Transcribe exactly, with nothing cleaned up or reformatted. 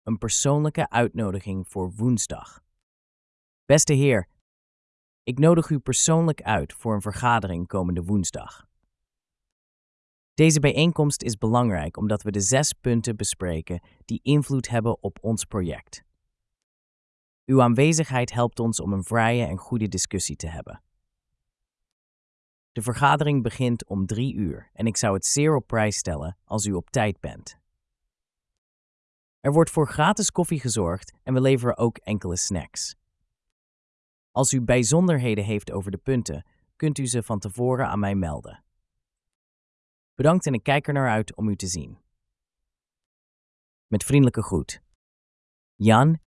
een persoonlijke uitnodiging voor woensdag. Beste heer, ik nodig u persoonlijk uit voor een vergadering komende woensdag. Deze bijeenkomst is belangrijk omdat we de zes punten bespreken die invloed hebben op ons project. Uw aanwezigheid helpt ons om een vrije en goede discussie te hebben. De vergadering begint om drie uur en ik zou het zeer op prijs stellen als u op tijd bent. Er wordt voor gratis koffie gezorgd en we leveren ook enkele snacks. Als u bijzonderheden heeft over de punten, kunt u ze van tevoren aan mij melden. Bedankt en ik kijk er naar uit om u te zien. Met vriendelijke groet. Jan